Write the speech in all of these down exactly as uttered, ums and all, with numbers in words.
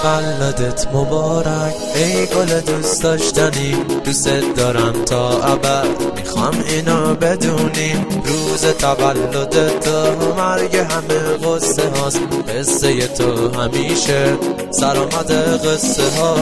تولدت مبارک ای گل دوست داشتنی، دوست دارم تا ابد، میخوام اینو بدونی. روز تولدت تو مرگ همه قصه هاست، قصه تو همیشه سرآمد قصه ها.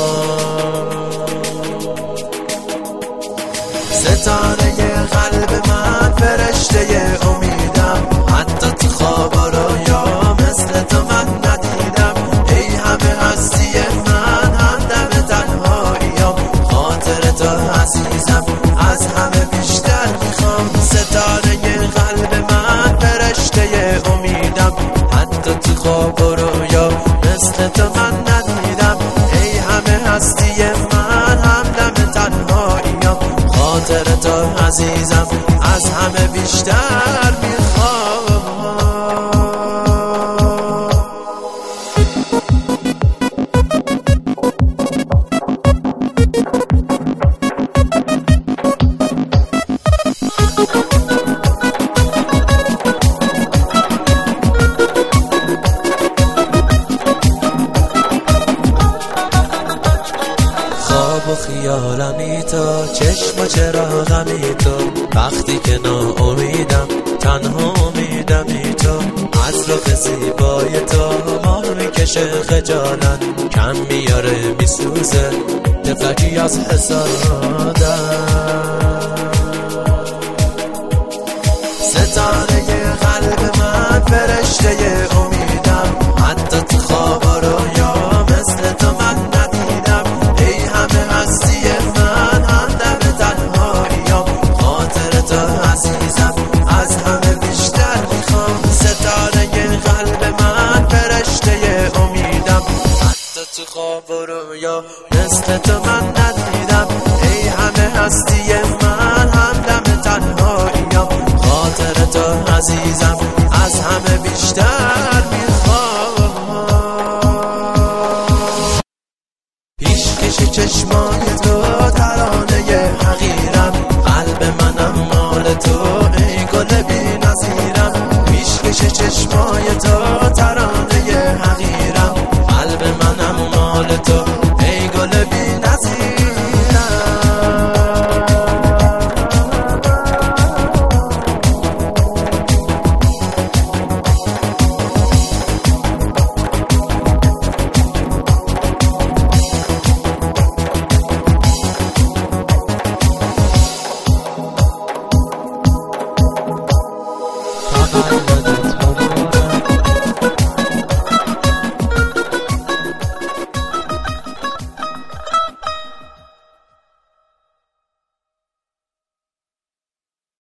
ستاره قلب من، فرشته امیدم، حتی تو خواب و رویا مثل تو من ندیدم. ای همه هستی من، همدم تنهاییم، خاطر تو عزیزم از همه بیشتر میخوام. ستاره قلب من، فرشته امیدم، حتی تو خواب و رویا مثل تو من ندیدم. ای همه هستی من، همدم تنهاییم، خاطر تو عزیزم از همه بیشتر میخوام. خواب و خیالمی تو، چشم و چراغمی تو، وقتی که ناامیدم تنها امیدمی تو. از رخ زیبای تو ماه میکشه خجالت، کم میاره میسوزه تفلکی از حسادت. ستاره قلب من، فرشته امیدم، حتی تو خواب و رویا مثل تو من ندیدم. ای همه هستی من، همدم تنهاییم، خاطر تو عزیزم از همه بیشتر میخوام. ستاره قلب من، فرشته امیدم، حتی تو خواب و رویا مثل تو من ندیدم. ای همه هستی من، همدم تنهاییم، خاطر تو عزیزم از همه بیشتر میخوام. پیش کش چشمای تو